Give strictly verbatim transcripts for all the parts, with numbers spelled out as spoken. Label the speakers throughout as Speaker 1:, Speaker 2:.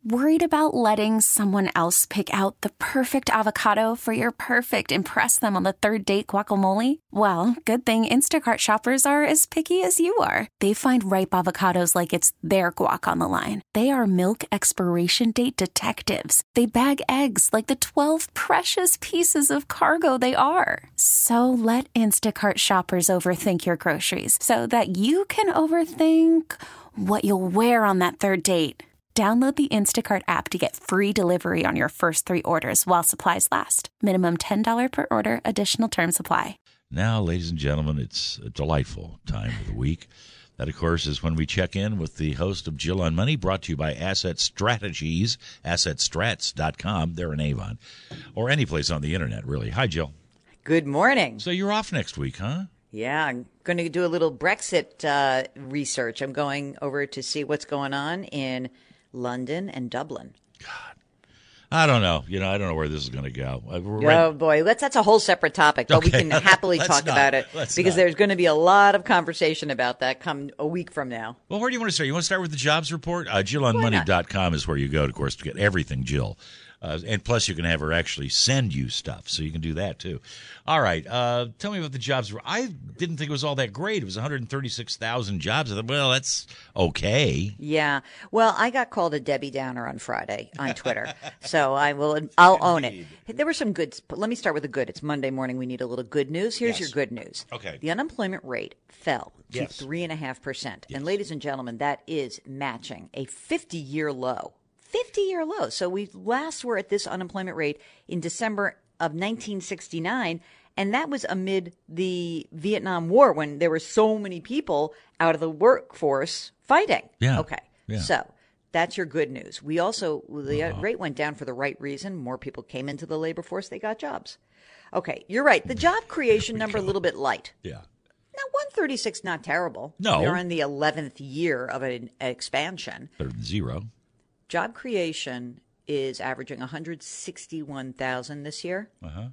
Speaker 1: Worried about letting someone else pick out the perfect avocado for your perfect impress them on the third date guacamole? Well, good thing Instacart shoppers are as picky as you are. They find ripe avocados like it's their guac on the line. They are milk expiration date detectives. They bag eggs like the twelve precious pieces of cargo they are. So let Instacart shoppers overthink your groceries so that you can overthink what you'll wear on that third date. Download the Instacart app to get free delivery on your first three orders while supplies last. Minimum ten dollars per order. Additional terms apply.
Speaker 2: Now, ladies and gentlemen, it's a delightful time of the week. That, of course, is when we check in with the host of Jill on Money, brought to you by Asset Strategies, asset strats dot com. They're in Avon, or any place on the internet, really. Hi, Jill.
Speaker 3: Good morning.
Speaker 2: So you're off next week, huh?
Speaker 3: Yeah, I'm going to do a little Brexit uh, research. I'm going over to see what's going on in London and Dublin.
Speaker 2: God, I don't know. You know, I don't know where this is going to go.
Speaker 3: Oh, boy. That's, that's a whole separate topic, but
Speaker 2: okay.
Speaker 3: we can happily talk
Speaker 2: not.
Speaker 3: about it
Speaker 2: Let's
Speaker 3: because
Speaker 2: not.
Speaker 3: there's going to be a lot of conversation about that come a week from now.
Speaker 2: Well, where do you want to start? You want to start with the jobs report? Uh, Jill on Money dot com is where you go, of course, to get everything Jill. Uh, and plus, you can have her actually send you stuff, so you can do that, too. All right. Uh, tell me about the jobs. I didn't think it was all that great. It was one hundred thirty-six thousand jobs. I thought, well, that's okay.
Speaker 3: Yeah. Well, I got called a Debbie Downer on Friday on Twitter, so I will. I'll own it. There were some good. Let me start with the good. It's Monday morning. We need a little good news. Here's
Speaker 2: Yes.
Speaker 3: your good news.
Speaker 2: Okay.
Speaker 3: The unemployment rate fell to
Speaker 2: Yes.
Speaker 3: three and a half percent,
Speaker 2: Yes.
Speaker 3: and ladies and gentlemen, that is matching a fifty-year low. fifty-year low. So we last were at this unemployment rate in December of nineteen sixty-nine, and that was amid the Vietnam War when there were so many people out of the workforce fighting.
Speaker 2: Yeah.
Speaker 3: Okay.
Speaker 2: Yeah.
Speaker 3: So that's your good news. We also, the uh, rate went down for the right reason. More people came into the labor force. They got jobs. Okay. You're right. The job creation number, a little bit light.
Speaker 2: Yeah.
Speaker 3: Now, one thirty-six, not terrible.
Speaker 2: No.
Speaker 3: We're in the eleventh year of an expansion.
Speaker 2: Better than zero.
Speaker 3: Job creation is averaging one hundred sixty-one thousand this year.
Speaker 2: Uh-huh.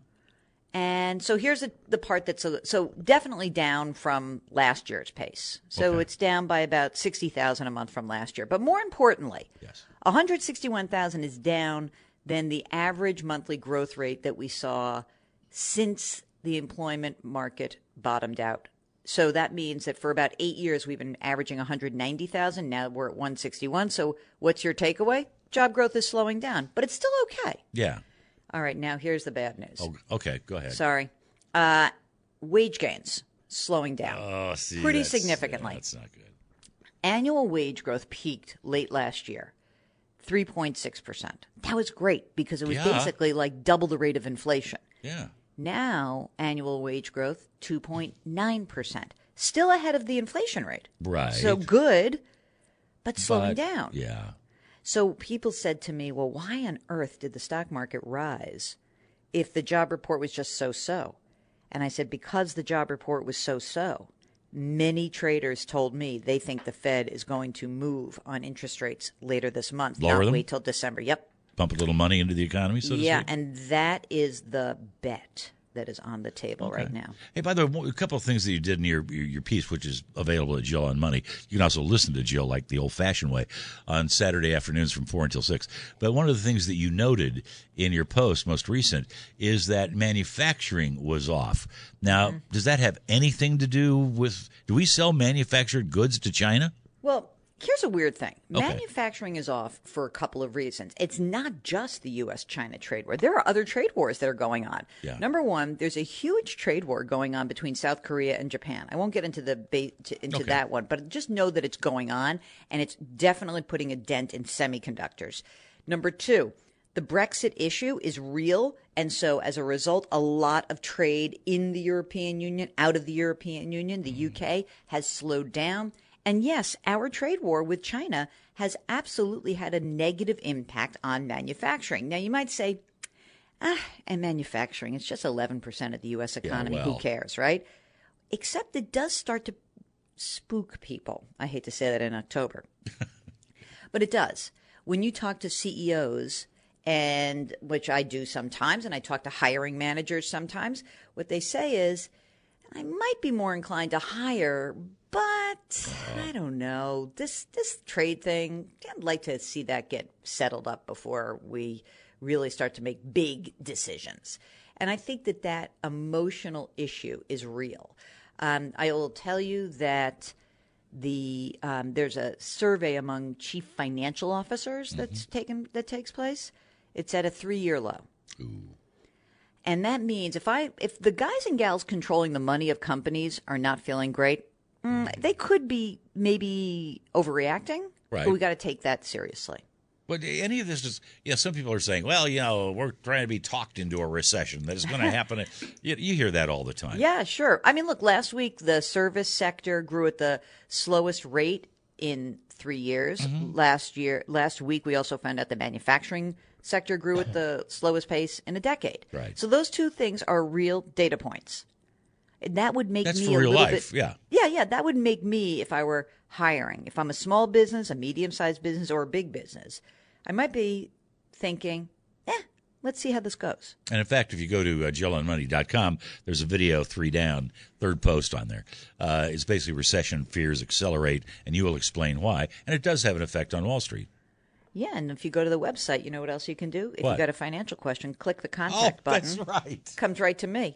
Speaker 3: And so here's the, the part that's a, so definitely down from last year's pace. So
Speaker 2: Okay.
Speaker 3: it's down by about sixty thousand a month from last year. But more importantly,
Speaker 2: Yes.
Speaker 3: one hundred sixty-one thousand is down than the average monthly growth rate that we saw since the employment market bottomed out. So that means that for about eight years, we've been averaging one hundred ninety thousand. Now we're at one hundred sixty-one. So what's your takeaway? Job growth is slowing down, but it's still okay.
Speaker 2: Yeah.
Speaker 3: All right, now here's the bad news.
Speaker 2: Oh, okay, go ahead.
Speaker 3: Sorry. Uh, wage gains slowing down
Speaker 2: Oh, see,
Speaker 3: pretty
Speaker 2: that's-
Speaker 3: significantly.
Speaker 2: yeah, that's not good.
Speaker 3: Annual wage growth peaked late last year, three point six percent. That was great because it was
Speaker 2: Yeah.
Speaker 3: basically like double the rate of inflation.
Speaker 2: Yeah.
Speaker 3: Now, annual wage growth, two point nine percent. Still ahead of the inflation rate.
Speaker 2: Right.
Speaker 3: So good, but slowing
Speaker 2: But-
Speaker 3: down.
Speaker 2: Yeah.
Speaker 3: So people said to me, well, why on earth did the stock market rise if the job report was just so-so? And I said, because the job report was so-so. Many traders told me they think the Fed is going to move on interest rates later this month.
Speaker 2: Lower
Speaker 3: not
Speaker 2: them?
Speaker 3: wait till December. Yep.
Speaker 2: Pump a little money into the economy, so to
Speaker 3: Yeah,
Speaker 2: speak.
Speaker 3: and that is the bet that is on the table
Speaker 2: Okay.
Speaker 3: right now.
Speaker 2: Hey, by the way, a couple of things that you did in your, your your piece, which is available at Jill on Money. You can also listen to Jill like the old-fashioned way on Saturday afternoons from four until six. But one of the things that you noted in your post, most recent, is that manufacturing was off. Now,
Speaker 3: Mm-hmm.
Speaker 2: does that have anything to do with – do we sell manufactured goods to China?
Speaker 3: Well, here's a weird thing.
Speaker 2: Okay.
Speaker 3: Manufacturing is off for a couple of reasons. It's not just the U S China trade war. There are other trade wars that are going on.
Speaker 2: Yeah.
Speaker 3: Number one, there's a huge trade war going on between South Korea and Japan. I won't get into the ba- to, into
Speaker 2: Okay.
Speaker 3: that one, but just know that it's going on, and it's definitely putting a dent in semiconductors. Number two, the Brexit issue is real, and so as a result, a lot of trade in the European Union, out of the European Union, the U K, has slowed down. And yes, our trade war with China has absolutely had a negative impact on manufacturing. Now, you might say, ah, and manufacturing, it's just eleven percent of the U S economy.
Speaker 2: well.
Speaker 3: Who cares, right? Except it does start to spook people. I hate to say that in October, but it does. When you talk to C E Os, and which I do sometimes, and I talk to hiring managers sometimes, what they say is, I might be more inclined to hire, but that, I don't know. This this trade thing, I'd like to see that get settled up before we really start to make big decisions. And I think that that emotional issue is real. Um, I will tell you that the um, there's a survey among chief financial officers that's mm-hmm. taken that takes place. It's at a three-year low.
Speaker 2: Ooh.
Speaker 3: And that means if I if the guys and gals controlling the money of companies are not feeling great, mm, they could be maybe overreacting.
Speaker 2: Right.
Speaker 3: But we got to take that seriously.
Speaker 2: But any of this is, you know, some people are saying, well, you know, we're trying to be talked into a recession that is going to happen. you, you hear that all the time.
Speaker 3: Yeah, sure. I mean, look, last week the service sector grew at the slowest rate in three years. Mm-hmm. Last year, last week, we also found out the manufacturing sector grew at the slowest pace in a decade.
Speaker 2: Right.
Speaker 3: So those two things are real data points. And that would make
Speaker 2: That's
Speaker 3: me
Speaker 2: for
Speaker 3: a
Speaker 2: real
Speaker 3: little
Speaker 2: life.
Speaker 3: bit.
Speaker 2: Yeah.
Speaker 3: Yeah, yeah. That would make me, if I were hiring, if I'm a small business, a medium-sized business, or a big business, I might be thinking, eh, let's see how this goes.
Speaker 2: And in fact, if you go to uh, jill on money dot com, there's a video, three down, third post on there. Uh, it's basically recession fears accelerate, and you will explain why. And it does have an effect on Wall Street.
Speaker 3: Yeah, and if you go to the website, you know what else you can do? If
Speaker 2: what?
Speaker 3: you got a financial question, click the contact
Speaker 2: oh,
Speaker 3: button.
Speaker 2: That's right.
Speaker 3: Comes right to me.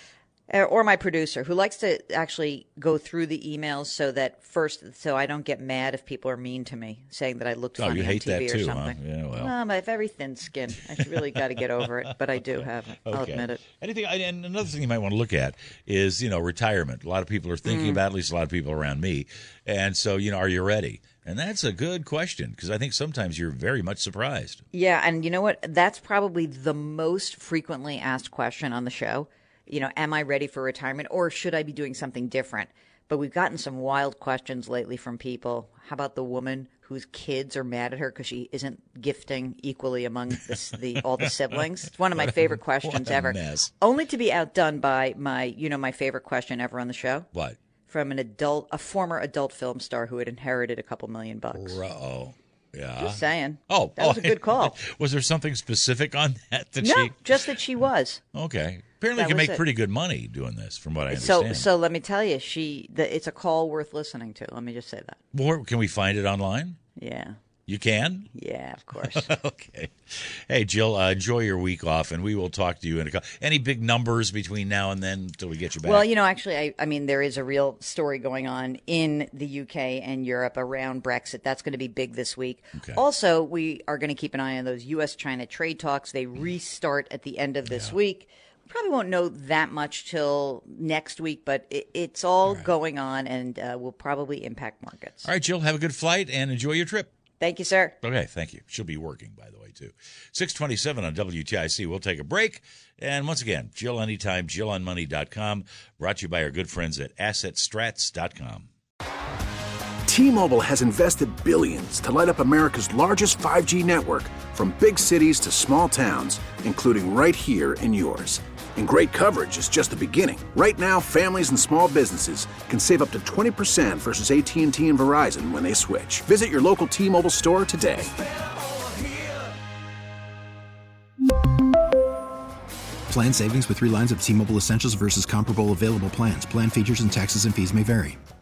Speaker 3: Or my producer, who likes to actually go through the emails so that first, so I don't get mad if people are mean to me, saying that I looked
Speaker 2: oh,
Speaker 3: funny
Speaker 2: you
Speaker 3: on
Speaker 2: hate
Speaker 3: T V
Speaker 2: that
Speaker 3: or
Speaker 2: too,
Speaker 3: something.
Speaker 2: Huh? Yeah, well.
Speaker 3: No, but I have very thin skin. I really got to get over it, but I do
Speaker 2: okay.
Speaker 3: have it. I'll
Speaker 2: okay.
Speaker 3: admit it.
Speaker 2: Anything? And another thing you might want to look at is, you know, retirement. A lot of people are thinking
Speaker 3: Mm.
Speaker 2: about it, at least a lot of people around me. And so, you know, are you ready? And that's a good question because I think sometimes you're very much surprised.
Speaker 3: Yeah, and you know what? That's probably the most frequently asked question on the show. You know, am I ready for retirement or should I be doing something different? But we've gotten some wild questions lately from people. How about the woman whose kids are mad at her because she isn't gifting equally among the, the all the siblings? It's one of my favorite questions
Speaker 2: what a
Speaker 3: ever.
Speaker 2: Mess.
Speaker 3: Only to be outdone by my, you know, my favorite question ever on the show.
Speaker 2: What?
Speaker 3: From an adult, a former adult film star who had inherited a couple million bucks.
Speaker 2: Oh, yeah.
Speaker 3: Just saying.
Speaker 2: Oh,
Speaker 3: that was a good call.
Speaker 2: Was there something specific on that? That
Speaker 3: no,
Speaker 2: she...
Speaker 3: just that she was.
Speaker 2: Okay. Apparently,
Speaker 3: That
Speaker 2: you can
Speaker 3: was
Speaker 2: make
Speaker 3: it.
Speaker 2: pretty good money doing this, from what I
Speaker 3: So,
Speaker 2: understand.
Speaker 3: so let me tell you, she. The, it's a call worth listening to. Let me just say that.
Speaker 2: More, can we find it online?
Speaker 3: Yeah.
Speaker 2: You can?
Speaker 3: Yeah, of course.
Speaker 2: Okay. Hey, Jill, uh, enjoy your week off, and we will talk to you in a couple. Any big numbers between now and then until we get you back?
Speaker 3: Well, you know, actually, I, I mean, there is a real story going on in the U K and Europe around Brexit. That's going to be big this week.
Speaker 2: Okay.
Speaker 3: Also, we are going to keep an eye on those U S China trade talks. They restart at the end of this
Speaker 2: Yeah.
Speaker 3: week. We probably won't know that much till next week, but it, it's all, all right. going on and uh, will probably impact markets.
Speaker 2: All right, Jill, have a good flight and enjoy your trip.
Speaker 3: Thank you, sir.
Speaker 2: Okay, thank you. She'll be working, by the way, too. six twenty-seven on W T I C. We'll take a break. And once again, Jill anytime, jill on money dot com. Brought to you by our good friends at asset strats dot com.
Speaker 4: T-Mobile has invested billions to light up America's largest five G network, from big cities to small towns, including right here in yours. And great coverage is just the beginning. Right now, families and small businesses can save up to twenty percent versus A T and T and Verizon when they switch. Visit your local T-Mobile store today.
Speaker 5: Plan savings with three lines of T-Mobile Essentials versus comparable available plans. Plan features and taxes and fees may vary.